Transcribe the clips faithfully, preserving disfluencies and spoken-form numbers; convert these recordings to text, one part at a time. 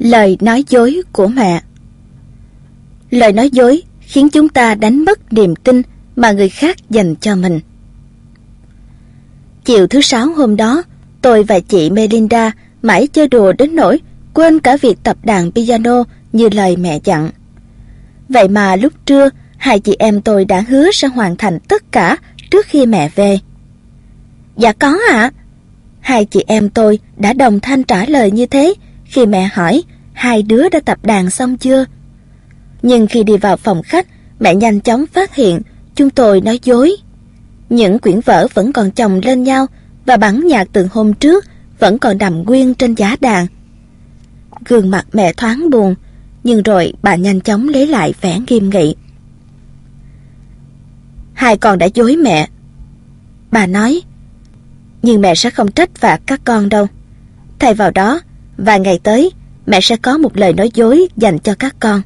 Lời nói dối của mẹ. Lời nói dối khiến chúng ta đánh mất niềm tin mà người khác dành cho mình. Chiều thứ sáu hôm đó, tôi và chị Melinda mãi chơi đùa đến nỗi quên cả việc tập đàn piano như lời mẹ dặn. Vậy mà lúc trưa, hai chị em tôi đã hứa sẽ hoàn thành tất cả trước khi mẹ về. Dạ có ạ. Hai chị em tôi đã đồng thanh trả lời như thế khi mẹ hỏi hai đứa đã tập đàn xong chưa. Nhưng khi đi vào phòng khách, mẹ nhanh chóng phát hiện chúng tôi nói dối. Những quyển vở vẫn còn chồng lên nhau và bản nhạc từ hôm trước vẫn còn nằm nguyên trên giá đàn. Gương mặt mẹ thoáng buồn, nhưng rồi bà nhanh chóng lấy lại vẻ nghiêm nghị. Hai con đã dối mẹ. Bà nói, nhưng mẹ sẽ không trách phạt các con đâu. Thay vào đó, vài ngày tới, mẹ sẽ có một lời nói dối dành cho các con.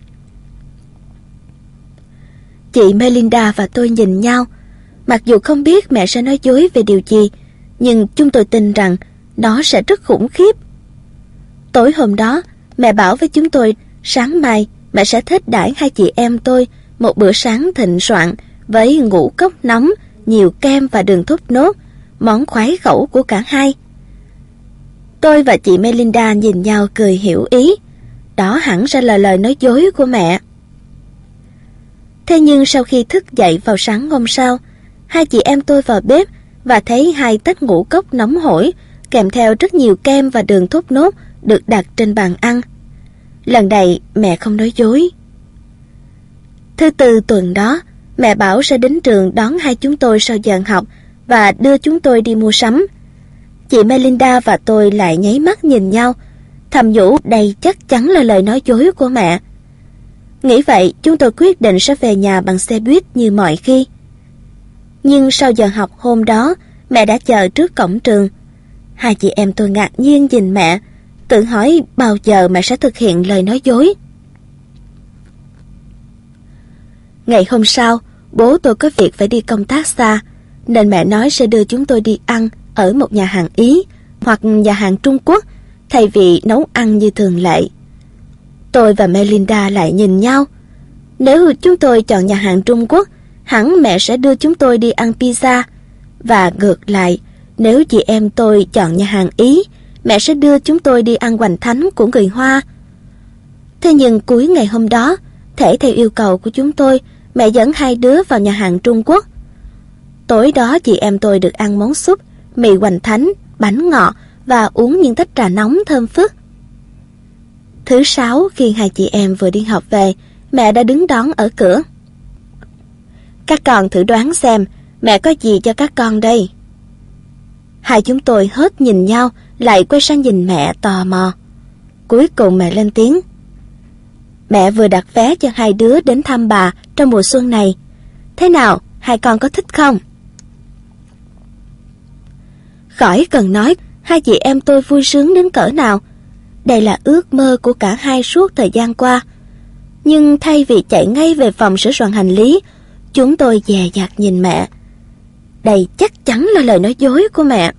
Chị Melinda và tôi nhìn nhau. Mặc dù không biết mẹ sẽ nói dối về điều gì, nhưng chúng tôi tin rằng nó sẽ rất khủng khiếp. Tối hôm đó, mẹ bảo với chúng tôi sáng mai mẹ sẽ thích đãi hai chị em tôi một bữa sáng thịnh soạn với ngũ cốc nóng, nhiều kem và đường thốt nốt, món khoái khẩu của cả hai. Tôi và chị Melinda nhìn nhau cười hiểu ý. Đó hẳn sẽ là lời nói dối của mẹ. Thế nhưng sau khi thức dậy vào sáng hôm sau, hai chị em tôi vào bếp và thấy hai tách ngũ cốc nóng hổi kèm theo rất nhiều kem và đường thốt nốt được đặt trên bàn ăn. Lần này mẹ không nói dối. Thứ tư tuần đó, mẹ bảo sẽ đến trường đón hai chúng tôi sau giờ học và đưa chúng tôi đi mua sắm. Chị Melinda và tôi lại nháy mắt nhìn nhau, thầm nhủ đây chắc chắn là lời nói dối của mẹ. Nghĩ vậy, chúng tôi quyết định sẽ về nhà bằng xe buýt như mọi khi. Nhưng sau giờ học hôm đó, mẹ đã chờ trước cổng trường. Hai chị em tôi ngạc nhiên nhìn mẹ, tự hỏi bao giờ mẹ sẽ thực hiện lời nói dối. Ngày hôm sau, bố tôi có việc phải đi công tác xa, nên mẹ nói sẽ đưa chúng tôi đi ăn ở một nhà hàng Ý hoặc nhà hàng Trung Quốc thay vì nấu ăn như thường lệ. Tôi và Melinda lại nhìn nhau. Nếu chúng tôi chọn nhà hàng Trung Quốc, hẳn mẹ sẽ đưa chúng tôi đi ăn pizza. Và ngược lại, nếu chị em tôi chọn nhà hàng Ý, mẹ sẽ đưa chúng tôi đi ăn hoành thánh của người Hoa. Thế nhưng cuối ngày hôm đó, thể theo yêu cầu của chúng tôi, mẹ dẫn hai đứa vào nhà hàng Trung Quốc. Tối đó chị em tôi được ăn món súp, mì hoành thánh, bánh ngọt và uống những tách trà nóng thơm phức. Thứ sáu khi hai chị em vừa đi học về, mẹ đã đứng đón ở cửa. Các con thử đoán xem mẹ có gì cho các con đây. Hai chúng tôi hết nhìn nhau, lại quay sang nhìn mẹ tò mò. Cuối cùng mẹ lên tiếng. Mẹ vừa đặt vé cho hai đứa đến thăm bà trong mùa xuân này. Thế nào, hai con có thích không? Khỏi cần nói, hai chị em tôi vui sướng đến cỡ nào. Đây là ước mơ của cả hai suốt thời gian qua. Nhưng thay vì chạy ngay về phòng sửa soạn hành lý, chúng tôi dè dặt nhìn mẹ. Đây chắc chắn là lời nói dối của mẹ.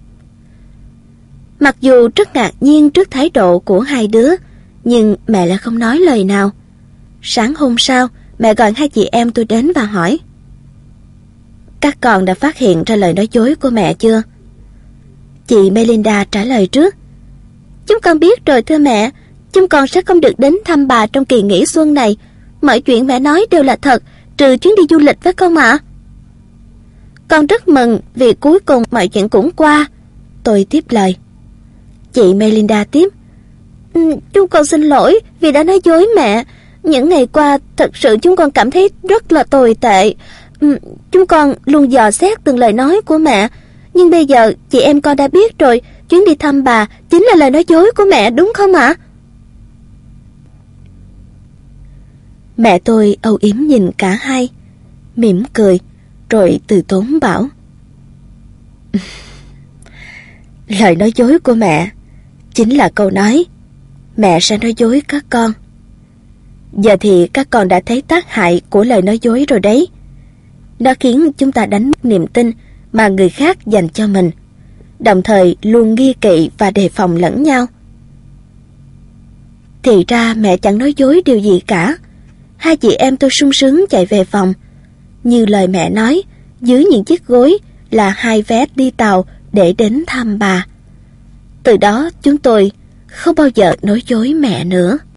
Mặc dù rất ngạc nhiên trước thái độ của hai đứa, nhưng mẹ lại không nói lời nào. Sáng hôm sau, mẹ gọi hai chị em tôi đến và hỏi. Các con đã phát hiện ra lời nói dối của mẹ chưa? Chị Melinda trả lời trước. Chúng con biết rồi thưa mẹ. Chúng con sẽ không được đến thăm bà trong kỳ nghỉ xuân này. Mọi chuyện mẹ nói đều là thật, trừ chuyến đi du lịch phải không ạ? Con rất mừng vì cuối cùng mọi chuyện cũng qua. Tôi tiếp lời. Chị Melinda tiếp. Ừ, chúng con xin lỗi vì đã nói dối mẹ. Những ngày qua thật sự chúng con cảm thấy rất là tồi tệ. Ừ, chúng con luôn dò xét từng lời nói của mẹ. Nhưng bây giờ chị em con đã biết rồi, chuyến đi thăm bà chính là lời nói dối của mẹ, đúng không ạ? Mẹ tôi âu yếm nhìn cả hai, mỉm cười, rồi từ tốn bảo. Lời nói dối của mẹ chính là câu nói mẹ sẽ nói dối các con. Giờ thì các con đã thấy tác hại của lời nói dối rồi đấy. Nó khiến chúng ta đánh mất niềm tin mà người khác dành cho mình, đồng thời luôn nghi kỵ và đề phòng lẫn nhau. Thì ra mẹ chẳng nói dối điều gì cả. Hai chị em tôi sung sướng chạy về phòng. Như lời mẹ nói, dưới những chiếc gối là hai vé đi tàu để đến thăm bà. Từ đó chúng tôi không bao giờ nói dối mẹ nữa.